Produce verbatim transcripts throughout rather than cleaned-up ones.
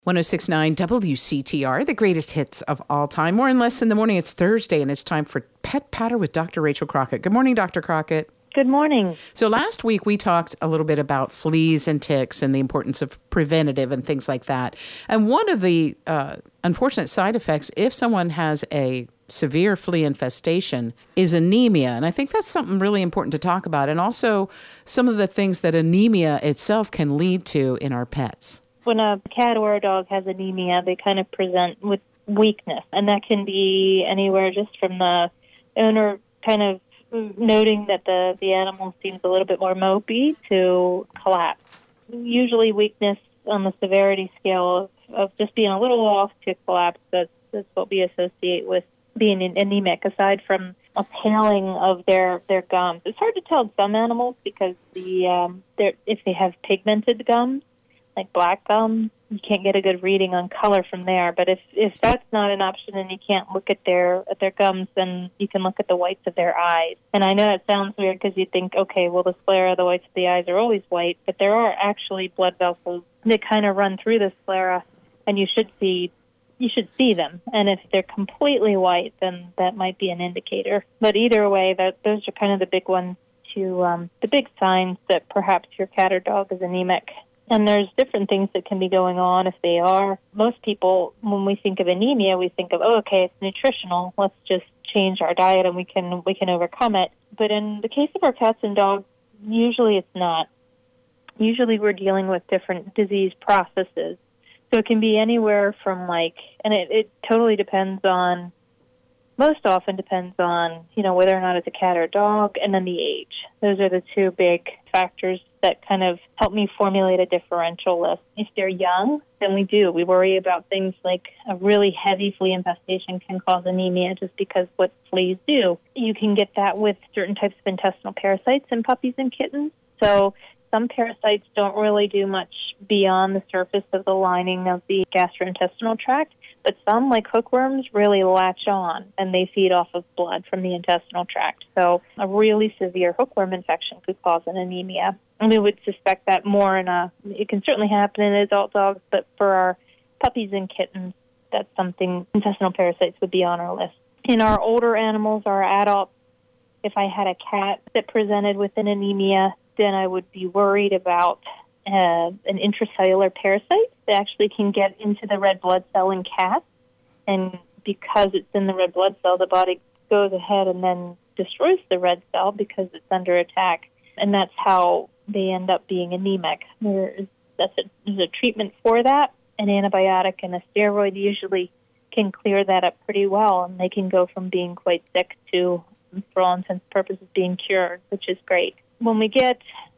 one oh six point nine W C T R, the greatest hits of all time. More and less in the morning. It's Thursday, and it's time for Pet Patter with Doctor Rachel Crockett. Good morning, Doctor Crockett. Good morning. So last week we talked a little bit about fleas and ticks and the importance of preventative and things like that. And one of the uh, unfortunate side effects, if someone has a severe flea infestation, is anemia. And I think that's something really important to talk about. And also some of the things that anemia itself can lead to in our pets. When a cat or a dog has anemia, they kind of present with weakness, and that can be anywhere just from the owner kind of noting that the, the animal seems a little bit more mopey to collapse. Usually weakness on the severity scale of, of just being a little off to collapse, that's, that's what we associate with being anemic, aside from a paling of their, their gums. It's hard to tell in some animals because the um, if they have pigmented gums, like black gum, you can't get a good reading on color from there. But if, if that's not an option and you can't look at their at their gums, then you can look at the whites of their eyes. And I know it sounds weird because you think, okay, well, the sclera, the whites of the eyes are always white, but there are actually blood vessels that kind of run through the sclera, and you should see you should see them. And if they're completely white, then that might be an indicator. But either way, that those are kind of the big ones to um, the big signs that perhaps your cat or dog is anemic. And there's different things that can be going on if they are. Most people, when we think of anemia, we think of, oh, okay, it's nutritional. Let's just change our diet and we can we can overcome it. But in the case of our cats and dogs, usually it's not. Usually we're dealing with different disease processes. So it can be anywhere from like, and it, it totally depends on, most often depends on, you know, whether or not it's a cat or a dog, and then the age. Those are the two big factors that kind of help me formulate a differential list. If they're young, then we do. We worry about things like a really heavy flea infestation can cause anemia just because what fleas do. You can get that with certain types of intestinal parasites in puppies and kittens. So some parasites don't really do much beyond the surface of the lining of the gastrointestinal tract, but some, like hookworms, really latch on, and they feed off of blood from the intestinal tract. So a really severe hookworm infection could cause an anemia. And we would suspect that more in a, it can certainly happen in adult dogs, but for our puppies and kittens, that's something, intestinal parasites would be on our list. In our older animals, our adults, if I had a cat that presented with an anemia, then I would be worried about uh, an intracellular parasite that actually can get into the red blood cell in cats. And because it's in the red blood cell, the body goes ahead and then destroys the red cell because it's under attack. And that's how they end up being anemic. There's, that's a, there's a treatment for that. An antibiotic and a steroid usually can clear that up pretty well, and they can go from being quite sick to, for all intents and purposes, being cured, which is great. When we get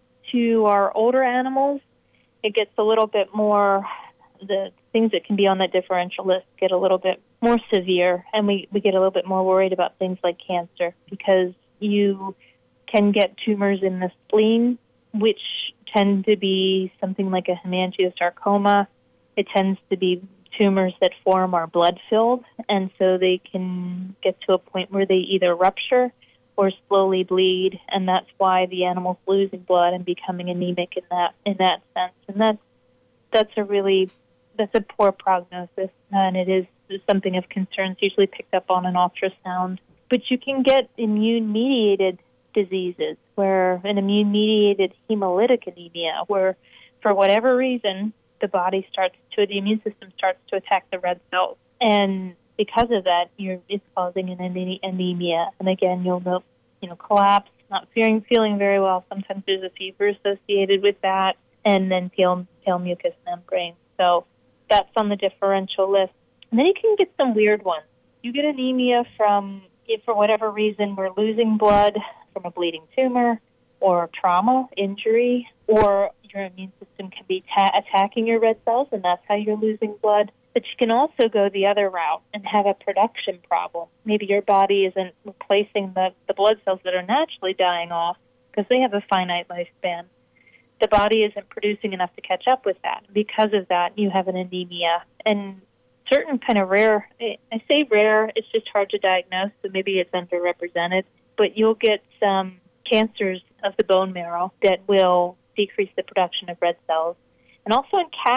to our older animals, it gets a little bit more, the things that can be on that differential list get a little bit more severe, and we, we get a little bit more worried about things like cancer, because you can get tumors in the spleen, which tend to be something like a hemangiosarcoma. It tends to be tumors that form are blood-filled, and so they can get to a point where they either rupture or slowly bleed, and that's why the animal's losing blood and becoming anemic in that in that sense. And that's that's a really that's a poor prognosis, and it is something of concern. It's usually picked up on an ultrasound. But you can get immune-mediated diseases, where an immune-mediated hemolytic anemia, where for whatever reason the body starts to the immune system starts to attack the red cells, and because of that, you're, it's causing an anemia. And again, you'll know, you know, collapse, not feeling feeling very well. Sometimes there's a fever associated with that, and then pale, pale mucous membrane. So that's on the differential list. And then you can get some weird ones. You get anemia from, if for whatever reason we're losing blood from a bleeding tumor or trauma, injury, or your immune system can be ta- attacking your red cells, and that's how you're losing blood. But you can also go the other route and have a production problem. Maybe your body isn't replacing the, the blood cells that are naturally dying off because they have a finite lifespan. The body isn't producing enough to catch up with that. Because of that, you have an anemia. And certain kind of rare, I say rare, it's just hard to diagnose, so maybe it's underrepresented, but you'll get some cancers of the bone marrow that will decrease the production of red cells. And also in cats,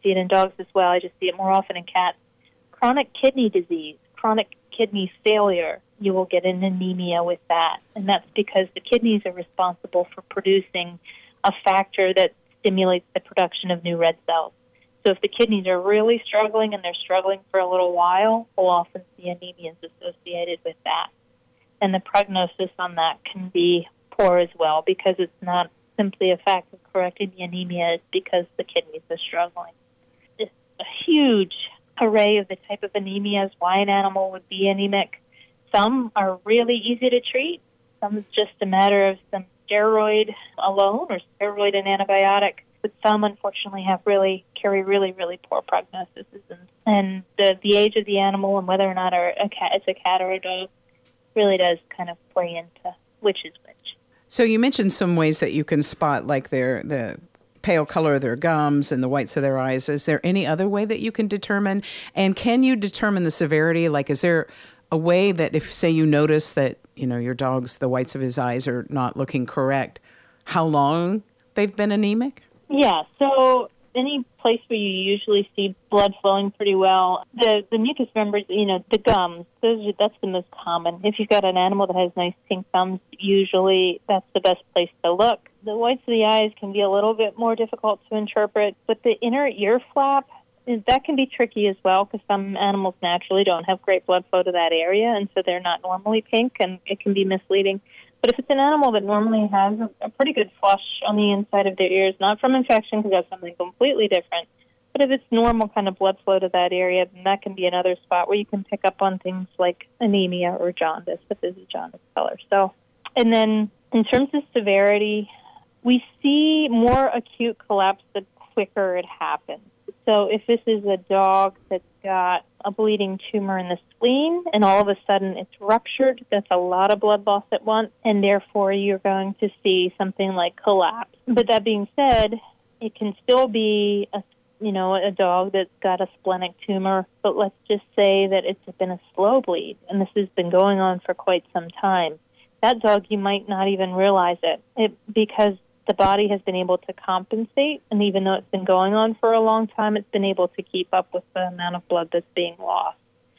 see it in dogs as well. I just see it more often in cats. Chronic kidney disease, chronic kidney failure, you will get an anemia with that. And that's because the kidneys are responsible for producing a factor that stimulates the production of new red cells. So if the kidneys are really struggling and they're struggling for a little while, we'll often see anemias associated with that. And the prognosis on that can be poor as well, because it's not simply a fact of correcting the anemia, it's because the kidneys are struggling. It's a huge array of the type of anemias, why an animal would be anemic. Some are really easy to treat. Some is just a matter of some steroid alone or steroid and antibiotic. But some, unfortunately, have really carry really, really poor prognoses. And, and the, the age of the animal and whether or not a, a cat, it's a cat or a dog really does kind of play into which is which. So you mentioned some ways that you can spot, like their the pale color of their gums and the whites of their eyes. Is there any other way that you can determine? And can you determine the severity? Like, is there a way that if, say, you notice that, you know, your dog's, the whites of his eyes are not looking correct, how long they've been anemic? Yeah, so any place where you usually see blood flowing pretty well, the, the mucous members, you know, the gums, those are, that's the most common. If you've got an animal that has nice pink gums, usually that's the best place to look. The whites of the eyes can be a little bit more difficult to interpret, but the inner ear flap, that can be tricky as well, because some animals naturally don't have great blood flow to that area, and so they're not normally pink, and it can be misleading. But if it's an animal that normally has a, a pretty good flush on the inside of their ears, not from infection, because that's something completely different, but if it's normal kind of blood flow to that area, then that can be another spot where you can pick up on things like anemia or jaundice, if there's a jaundice color. So, and then in terms of severity, we see more acute collapse the quicker it happens. So if this is a dog that's got a bleeding tumor in the spleen and all of a sudden it's ruptured, that's a lot of blood loss at once, and therefore you're going to see something like collapse. But that being said, it can still be a, you know, a dog that's got a splenic tumor, but let's just say that it's been a slow bleed and this has been going on for quite some time. That dog, you might not even realize it, it because the body has been able to compensate, and even though it's been going on for a long time, it's been able to keep up with the amount of blood that's being lost.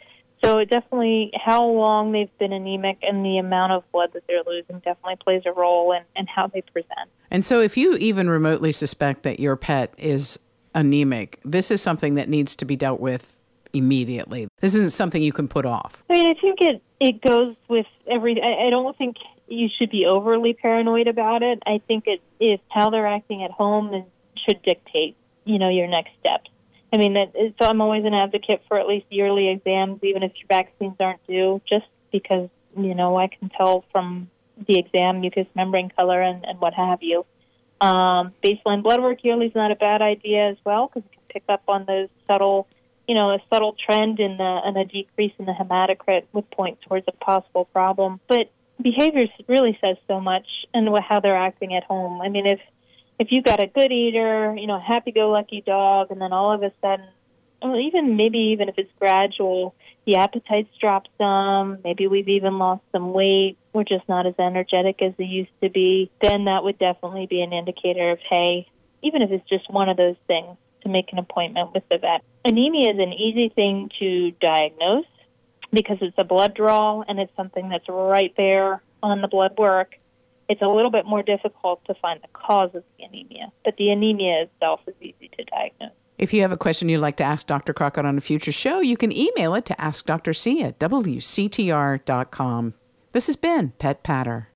So it definitely, how long they've been anemic and the amount of blood that they're losing definitely plays a role in, in how they present. And so if you even remotely suspect that your pet is anemic, this is something that needs to be dealt with immediately. This isn't something you can put off. I mean, I think it, it goes with every, I, I don't think you should be overly paranoid about it. I think it is how they're acting at home and should dictate, you know, your next steps. I mean, that, so I'm always an advocate for at least yearly exams, even if your vaccines aren't due, just because, you know, I can tell from the exam mucous membrane color and, and what have you. Um, baseline blood work yearly is not a bad idea as well, because it can pick up on those subtle, you know, a subtle trend in the, and a decrease in the hematocrit would point towards a possible problem. But behavior really says so much, and how they're acting at home. I mean, if if you've got a good eater, you know, a happy-go-lucky dog, and then all of a sudden, well, even maybe even if it's gradual, the appetites drop some, maybe we've even lost some weight, we're just not as energetic as they used to be, then that would definitely be an indicator of, hey, even if it's just one of those things, to make an appointment with the vet. Anemia is an easy thing to diagnose because it's a blood draw and it's something that's right there on the blood work. It's a little bit more difficult to find the cause of the anemia, but the anemia itself is easy to diagnose. If you have a question you'd like to ask Doctor Crockett on a future show, you can email it to ask Doctor C at W C T R dot com. This has been Pet Patter.